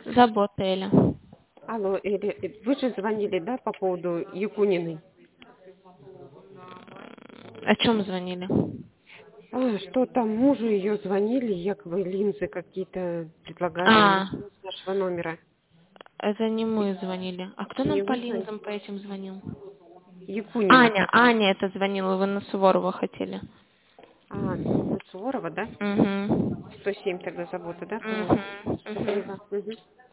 Забота, Эля. Алло, вы же звонили, да, по поводу Якуниной? О чем звонили? Что там мужу ее звонили, якобы линзы какие-то предлагали А, с нашего номера. это не мы звонили. А кто нам Не по вы звонили? линзам по этим звонил? Якунина. Аня это звонила, вы на Суворова хотели. На Суворова, да? Угу. 107 тогда забота, да, по-моему? Угу. Я Угу. поняла. Мгм.